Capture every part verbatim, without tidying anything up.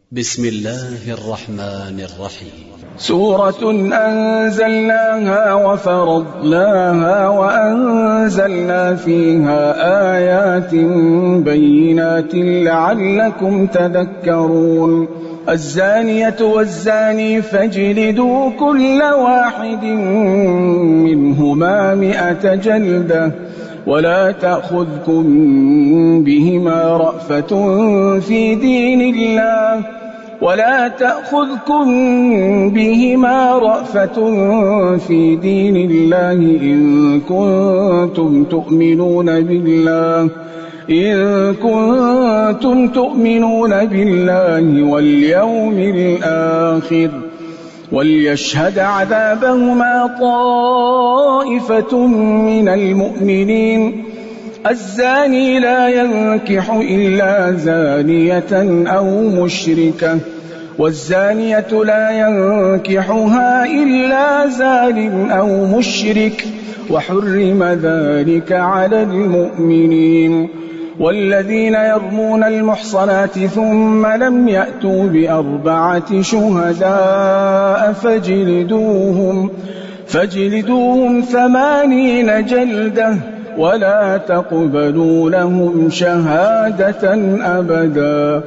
بسم الله الرحمن الرحيم. سورة أنزلناها وفرضناها وأنزلنا فيها آيات بينات لعلكم تذكرون. الزانية والزاني فاجلدوا كل واحد منهما مئة جلدة ولا تأخذكم بهما رأفة في دين الله ولا تأخذكم بهما رأفة في دين الله إن كنتم تؤمنون بالله إن كنتم تؤمنون بالله واليوم الآخر وليشهد عذابهما طائفة من المؤمنين. الزاني لا ينكح إلا زانية أو مشركة والزانية لا ينكحها إلا زان أو مشرك وحرم ذلك على المؤمنين. والذين يرمون المحصنات ثم لم يأتوا بأربعة شهداء فاجلدوهم فاجلدوهم ثمانين جلدة ولا تقبلوا لهم شهادة أبدا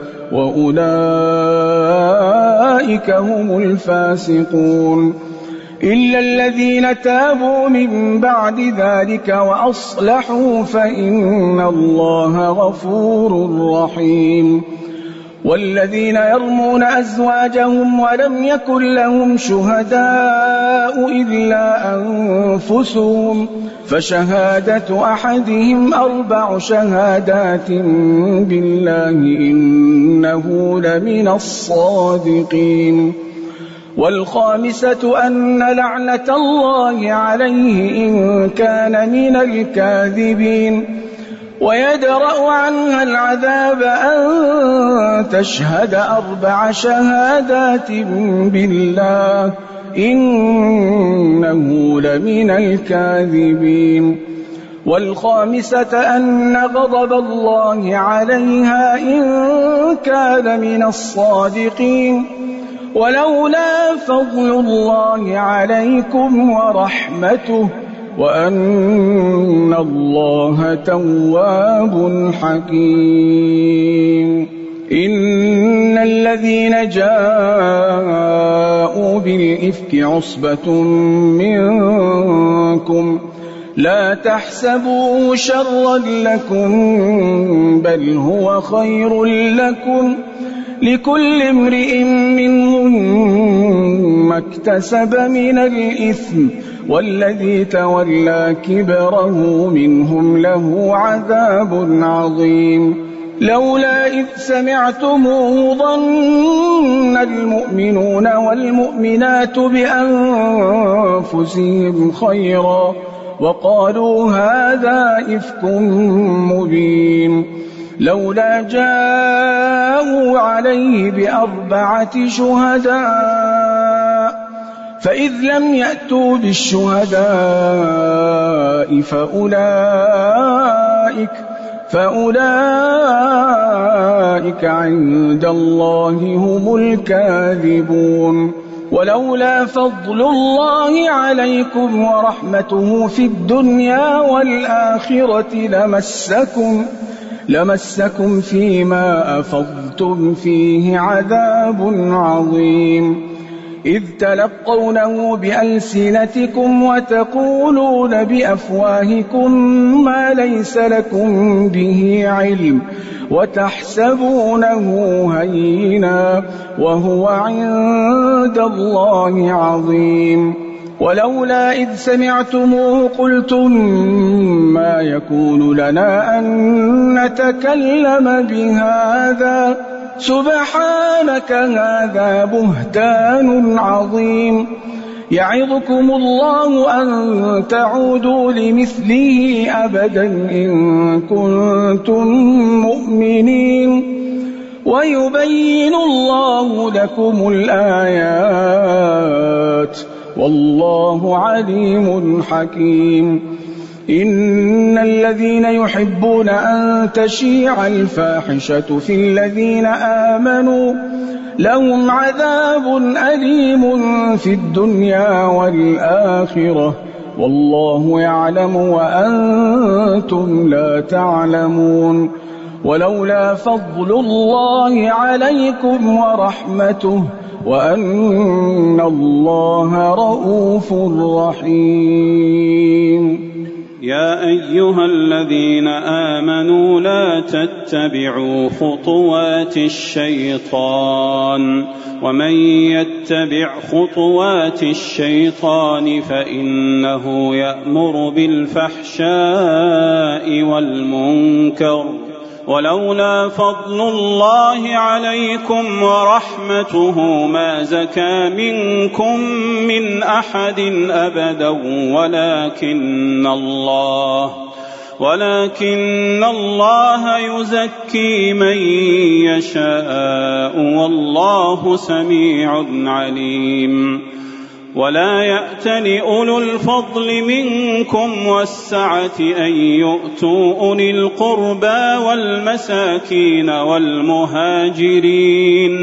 وأولئك هم الفاسقون إلا الذين تابوا من بعد ذلك وأصلحوا فإن الله غفور رحيم. والذين يرمون أزواجهم ولم يكن لهم شهداء إلا أنفسهم فشهادة أحدهم أربع شهادات بالله إنه لمن الصادقين. والخامسة أن لعنة الله عليه إن كان من الكاذبين. ويدرأ عنها العذاب أن تشهد أربع شهادات بالله إنه لمن الكاذبين. والخامسة أن غضب الله عليها إن كان من الصادقين. ولولا فضل الله عليكم ورحمته وأن الله تواب حكيم. إن الذين جاءوا بالإفك عصبة منكم لا تحسبوه شرا لكم بل هو خير لكم لكل امرئ منهم ما اكتسب من الإثم والذي تولى كبره منهم له عذاب عظيم. لولا إذ سمعتموه ظن المؤمنون والمؤمنات بأنفسهم خيرا وقالوا هذا إفك مبين. لولا جاءوا عليه بأربعة شهداء فإذ لم يأتوا بالشهداء فأولئك, فأولئك عند الله هم الكاذبون. ولولا فضل الله عليكم ورحمته في الدنيا والآخرة لمسكم لمسكم فيما أفضتم فيه عذاب عظيم. إذ تلقونه بألسنتكم وتقولون بأفواهكم ما ليس لكم به علم وتحسبونه هينا وهو عند الله عظيم. ولولا إذ سمعتموه قلتم ما يكون لنا أن نتكلم بهذا سبحانك هذا بهتان عظيم. يعظكم الله أن تعودوا لمثله أبدا إن كنتم مؤمنين ويبين الله لكم الآيات والله عليم حكيم. إن الذين يحبون أن تشيع الفاحشة في الذين آمنوا لهم عذاب أليم في الدنيا والآخرة والله يعلم وأنتم لا تعلمون. ولولا فضل الله عليكم ورحمته وأن الله رؤوف رحيم. يا أيها الذين آمنوا لا تتبعوا خطوات الشيطان ومن يتبع خطوات الشيطان فإنه يأمر بالفحشاء والمنكر ولولا فضل الله عليكم ورحمته ما زكى منكم من أحد أبدا ولكن الله ولكن الله يزكي من يشاء والله سميع عليم. ولا يأتل أولو الفضل منكم والسعة أن يؤتوا أولي القربى والمساكين والمهاجرين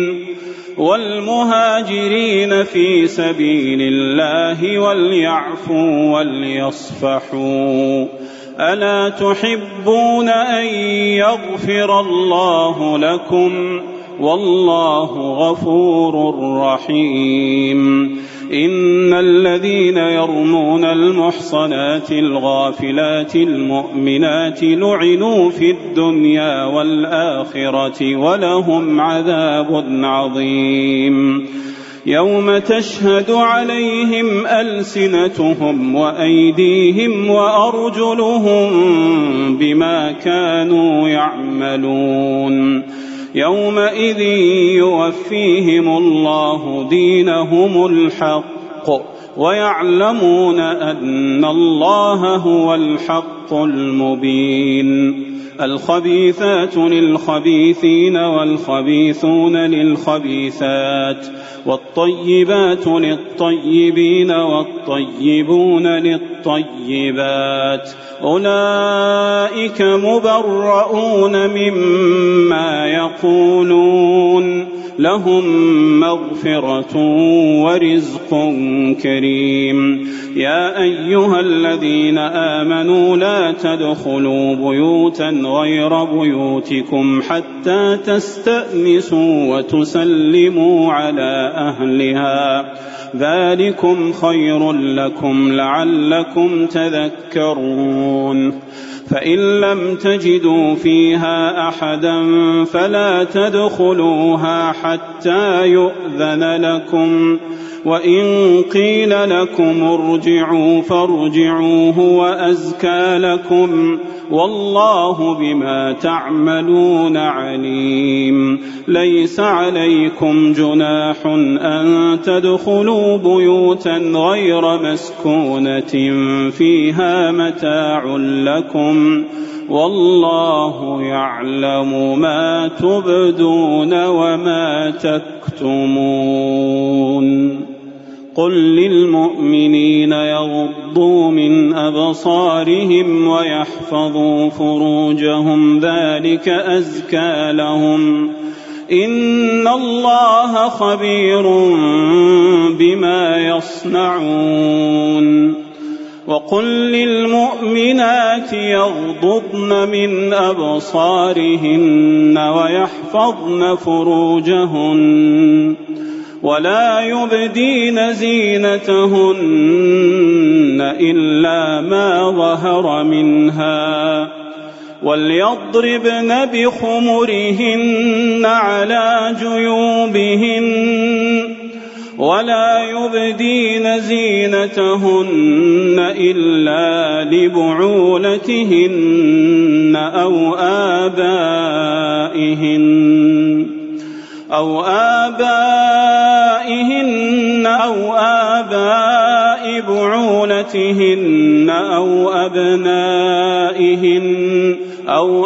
والمهاجرين في سبيل الله وليعفوا وليصفحوا ألا تحبون أن يغفر الله لكم والله غفور رحيم. إن الذين يرمون المحصنات الغافلات المؤمنات لعنوا في الدنيا والآخرة ولهم عذاب عظيم. يوم تشهد عليهم ألسنتهم وأيديهم وأرجلهم بما كانوا يعملون. يومئذ يوفيهم الله دينهم الحق ويعلمون أن الله هو الحق المبين. الخبيثات للخبيثين والخبيثون للخبيثات والطيبات للطيبين والطيبون للطيبات أولئك مبرؤون مما يقولون لهم مغفرة ورزق كريم. يا أيها الذين آمنوا لا تدخلوا بيوتا غير بيوتكم حتى تستأنسوا وتسلموا على أهلها ذلكم خير لكم لعلكم تذكرون. فإن لم تجدوا فيها أحدا فلا تدخلوها حتى يؤذن لكم وإن قيل لكم ارجعوا فارجعوا هو أزكى لكم والله بما تعملون عليم. ليس عليكم جناح أن تدخلوا بيوتا غير مسكونة فيها متاع لكم والله يعلم ما تبدون وما تكتمون. قل للمؤمنين يغضوا من أبصارهم ويحفظوا فروجهم ذلك أزكى لهم إن الله خبير بما يصنعون. وقل للمؤمنات يغضضن من أبصارهن ويحفظن فروجهن ولا يبدين زينتهن إلا ما ظهر منها وليضربن بخمرهن على جيوبهن ولا يبدين زينتهن إلا لبعولتهن أو آبائهن أو آبائهن أو آباء بعولتهن أو أبنائهن أو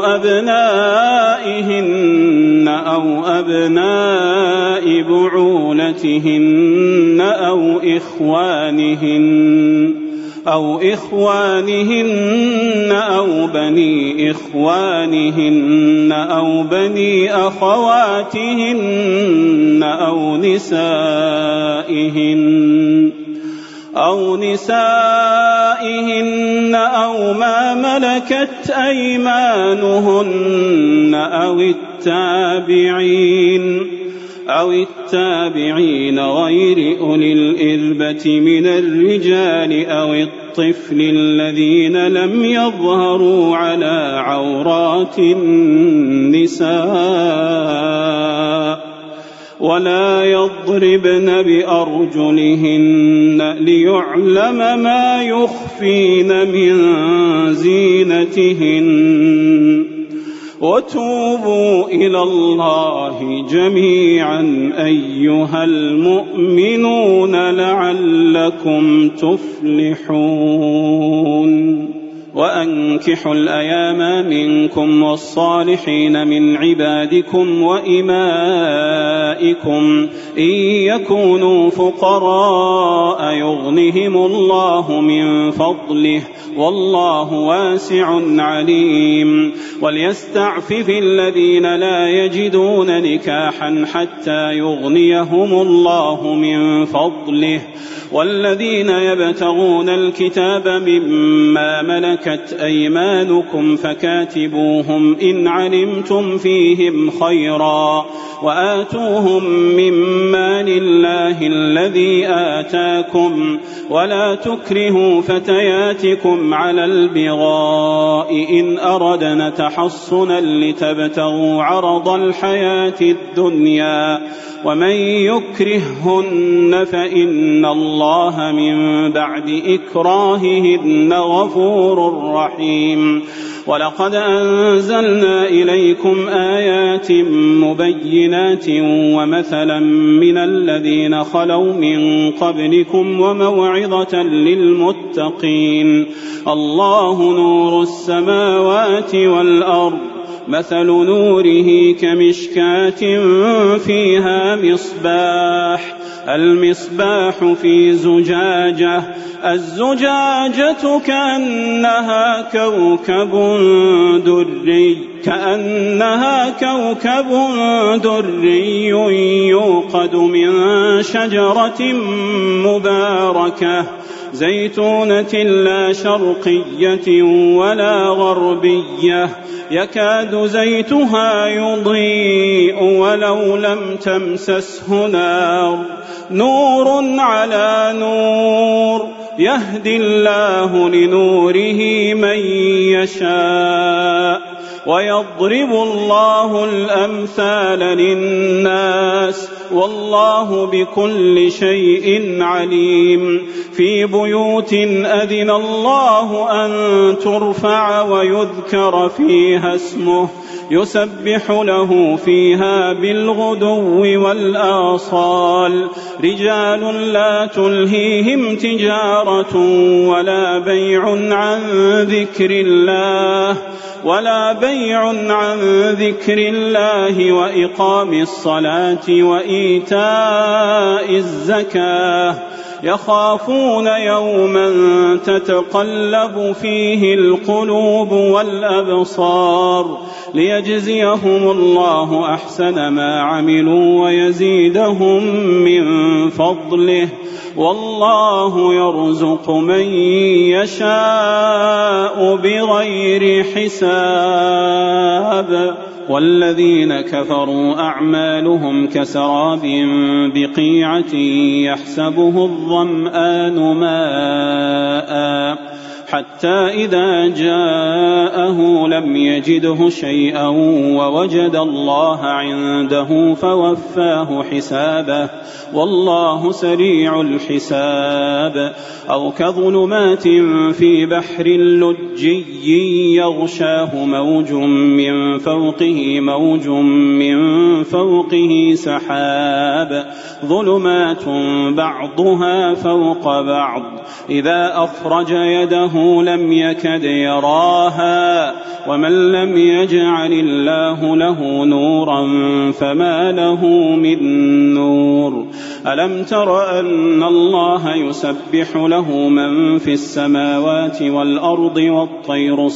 أبنائهن أو أبناء بعولتهن أو إخوانهن أو إخوانهن أو بني إخوانهن أو بني أخواتهن أو نسائهن أو نسائهن أو ما ملكت أيمانهن أو التابعين أو التابعين غير أولي الإربة من الرجال أو الطفل الذين لم يظهروا على عورات النساء ولا يضربن بأرجلهن ليعلم ما يخفين من زينتهن وتوبوا إلى الله جميعا أيها المؤمنون لعلكم تفلحون وأنكحوا الأيام منكم والصالحين من عبادكم وإمائكم إن يكونوا فقراء يغنهم الله من فضله والله واسع عليم وليستعفف الذين لا يجدون نكاحا حتى يغنيهم الله من فضله والذين يبتغون الكتاب مما ملكت أيمانكم فكاتبوهم إن علمتم فيهم خيرا وآتوهم من مال الله الذي آتاكم ولا تكرهوا فتياتكم على البغاء إن أردنا تحصنا لتبتغوا عرض الحياة الدنيا ومن يكرههن فإن الله من بعد إكراههن غفور رحيم ولقد أنزلنا إليكم آيات مبينات ومثلا من الذين خلوا من قبلكم وموعظة للمتقين الله نور السماوات والأرض مثل نوره كمشكاة فيها مصباح المصباح في زجاجة الزجاجة كأنها كوكب دري كأنها كوكب دري يوقد من شجرة مباركة زيتونة لا شرقية ولا غربية يكاد زيتها يضيء ولو لم تمسسه نار نور على نور يهدي الله لنوره من يشاء ويضرب الله الأمثال للناس والله بكل شيء عليم في بيوت أذن الله أن ترفع ويذكر فيها اسمه يسبح له فيها بالغدو والآصال رجال لا تلهيهم تجارة ولا بيع عن ذكر الله ولا بيع عن ذكر الله وإقام الصلاة وإيتاء الزكاة يخافون يوما تتقلب فيه القلوب والأبصار ليجزيهم الله أحسن ما عملوا ويزيدهم من فضله والله يرزق من يشاء بغير حساب والذين كفروا أعمالهم كسراب بقيعة يحسبه الظمآن ماء حتى إذا جاءه لم يجده شيئا ووجد الله عنده فوفاه حسابه والله سريع الحساب أو كظلمات في بحر لجي يغشاه موج من فوقه موج من فوقه سحاب ظلمات بعضها فوق بعض إذا أخرج يده لم يكد يراها ومن لم يجعل الله له نورا فما له من نور النور ألم تر أن الله يسبح له من في السماوات والأرض والطير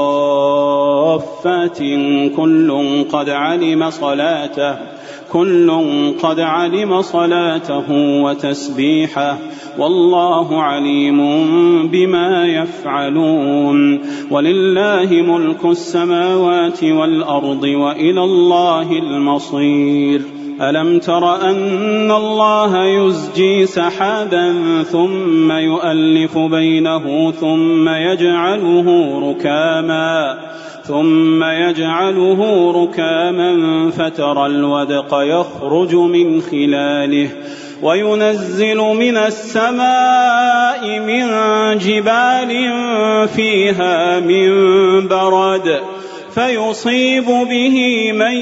صافات كل قد علم صلاته كل قد علم صلاته وتسبيحه والله عليم بما يفعلون ولله ملك السماوات والأرض وإلى الله المصير ألم تر أن الله يزجي سحابا ثم يؤلف بينه ثم يجعله ركاما ثم يجعله ركاما فترى الودق يخرج من خلاله وينزل من السماء من جبال فيها من برد فيصيب به من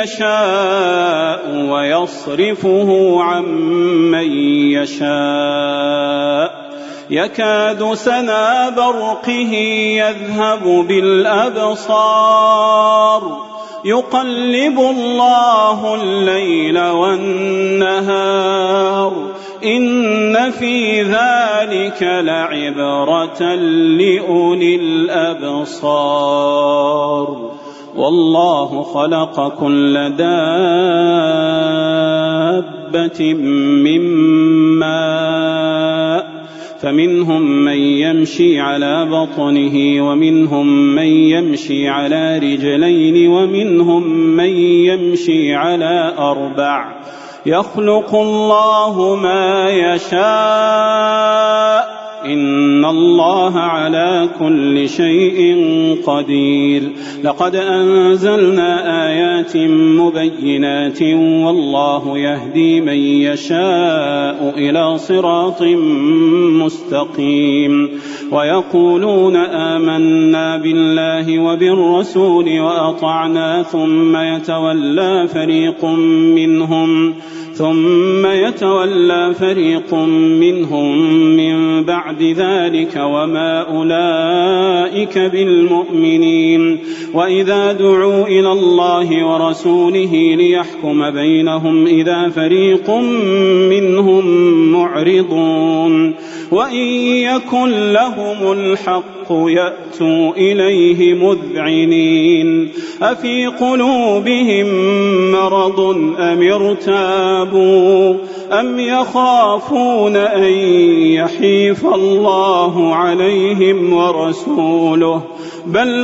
يشاء ويصرفه عن من يشاء يكاد سنا برقه يذهب بالأبصار يقلب الله الليل والنهار إن في ذلك لعبرة لأولي الأبصار والله خلق كل دابة من ماء فمنهم من يمشي على بطنه ومنهم من يمشي على رجلين ومنهم من يمشي على أربع يخلق الله ما يشاء إن الله على كل شيء قدير لقد أنزلنا آيات مبينات والله يهدي من يشاء إلى صراط مستقيم ويقولون آمنا بالله وبالرسول وأطعنا ثم يتولى فريق منهم ثم يتولى فريق منهم من بعد ذلك وما أولئك بالمؤمنين وإذا دعوا إلى الله ورسوله ليحكم بينهم إذا فريق منهم معرضون وإن يكن لهم الحق يأتوا إليه مذعنين أفي قلوبهم مرض أم ارتابوا أم يخافون أن يحيف الله عليهم ورسوله بل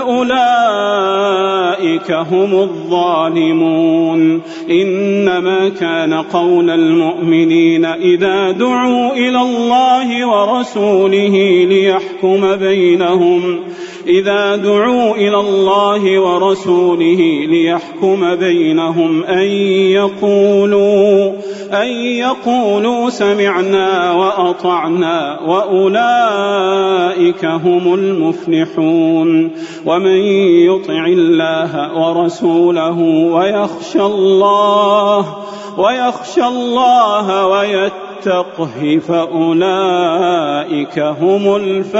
أولئك هم الظالمون إنما كان قول المؤمنين إذا دعوا إلى الله ورسوله ليحكم بينهم إذا دعوا إلى الله ورسوله ليحكم بينهم أن يقولوا أن يقولوا سمعنا وأطعنا وأولئك هم المفلحون ومن يطع الله ورسوله ويخشى الله ويخشى الله ويتقه فأولئك هم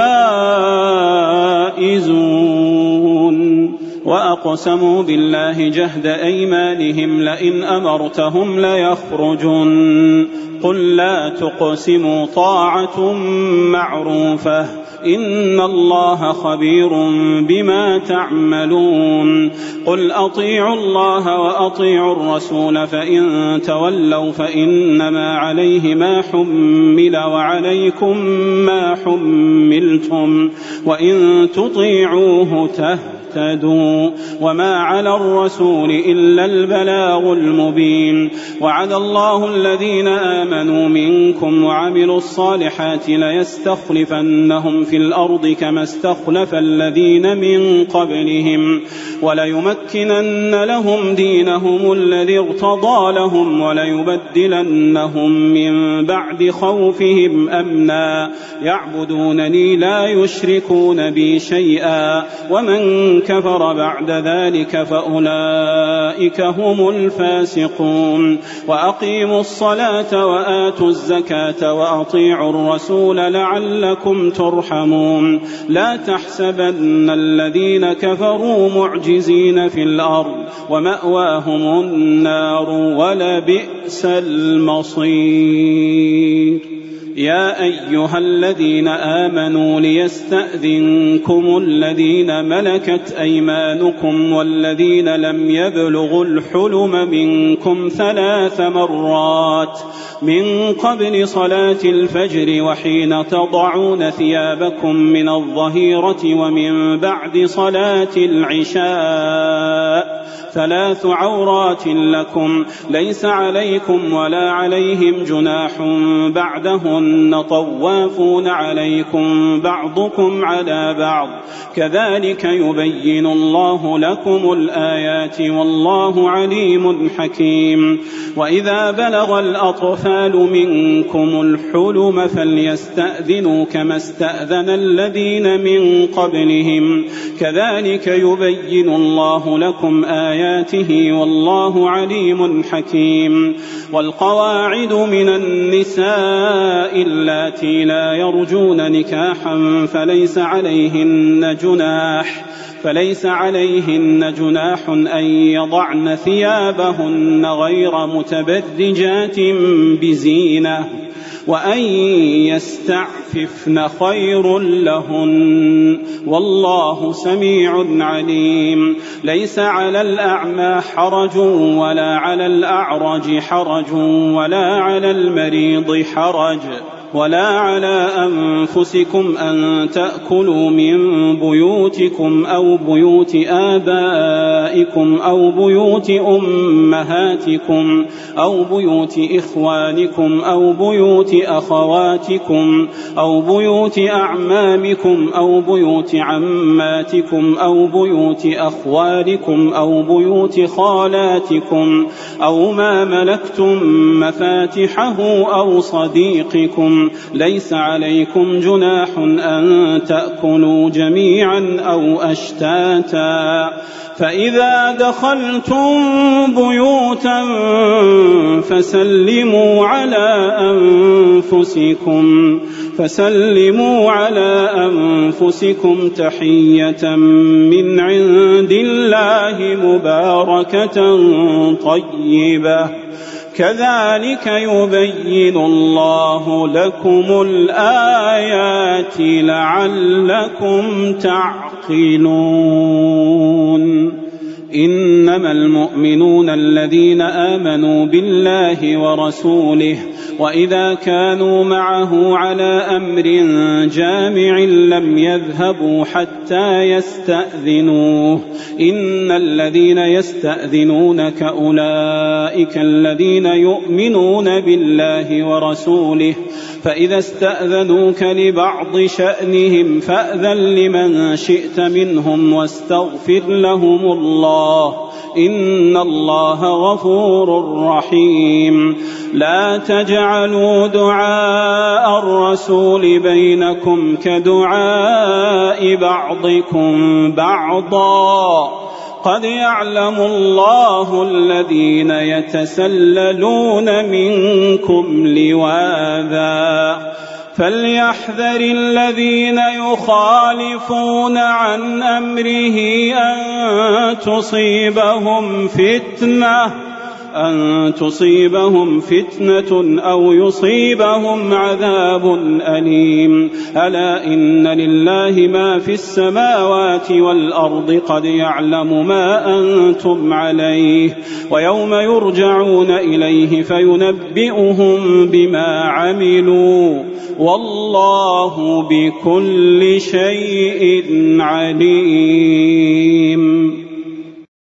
الفائزون وأقسموا بالله جهد أيمانهم لئن أمرتهم ليخرجن قل لا تقسموا طاعة معروفة إن الله خبير بما تعملون قل أطيعوا الله وأطيعوا الرسول فإن تولوا فإنما عليه ما حمل وعليكم ما حملتم وإن تطيعوه تهتدوا وما على الرسول إلا البلاغ المبين وعد الله الذين آمنوا منكم وعملوا الصالحات ليستخلفنهم في الأرض كما استخلف الذين من قبلهم وليمكنن لهم دينهم الذي ارتضى لهم وليبدلنهم من بعد خوفهم أمنا يعبدونني لا يشركون بي شيئا ومن كفر بعد ذلك فأولئك هم الفاسقون. وأقيموا الصلاة وآتوا الزكاة وأطيعوا الرسول لعلكم ترحمون. لا تحسبن الذين كفروا معجزين في الأرض ومأواهم النار ولبئس المصير. يا أيها الذين آمنوا ليستأذنكم الذين ملكت أيمانكم والذين لم يبلغوا الحلم منكم ثلاث مرات من قبل صلاة الفجر وحين تضعون ثيابكم من الظهيرة ومن بعد صلاة العشاء ثلاث عورات لكم ليس عليكم ولا عليهم جناح بعدهن طوافون عليكم بعضكم على بعض كذلك يبين الله لكم الآيات والله عليم حكيم. وإذا بلغ الأطفال منكم الحلم فليستأذنوا كما استأذن الذين من قبلهم كذلك يبين الله لكم آياته والله عليم حكيم. والقواعد من النساء اللاتي لا يرجون نكاحا فليس عليهن جناح فليس عليهن جناح أن يضعن ثيابهن غير متبرجات بزينة وأن يستعففن خير لهن والله سميع عليم. ليس على الأعمى حرج ولا على الأعرج حرج ولا على المريض حرج ولا على أنفسكم أن تأكلوا من بيوتكم أو بيوت آبائكم أو بيوت أمهاتكم أو بيوت إخوانكم أو بيوت أخواتكم أو بيوت أعمامكم أو بيوت عماتكم أو بيوت أخوالكم أو بيوت خالاتكم أو ما ملكتم مفاتحه أو صديقكم ليس عليكم جناح أن تأكلوا جميعا أو أشتاتا. فإذا دخلتم بيوتا فسلموا على أنفسكم فسلموا على أنفسكم تحية من عند الله مباركة طيبة كذلك يبين الله لكم الآيات لعلكم تعقلون. إنما المؤمنون الذين آمنوا بالله ورسوله وإذا كانوا معه على أمر جامع لم يذهبوا حتى يستأذنوه. إن الذين يستأذنونك أولئك الذين يؤمنون بالله ورسوله فإذا استأذنوك لبعض شأنهم فأذن لمن شئت منهم واستغفر لهم الله إن الله غفور رحيم. لا تجعلوا دعاء الرسول بينكم كدعاء بعضكم بعضا قد يعلم الله الذين يتسللون منكم لواذا فليحذر الذين يخالفون عن أمره أن تصيبهم فتنة أن تصيبهم فتنة أو يصيبهم عذاب أليم. ألا إن لله ما في السماوات والأرض قد يعلم ما أنتم عليه ويوم يرجعون إليه فينبئهم بما عملوا والله بكل شيء عليم.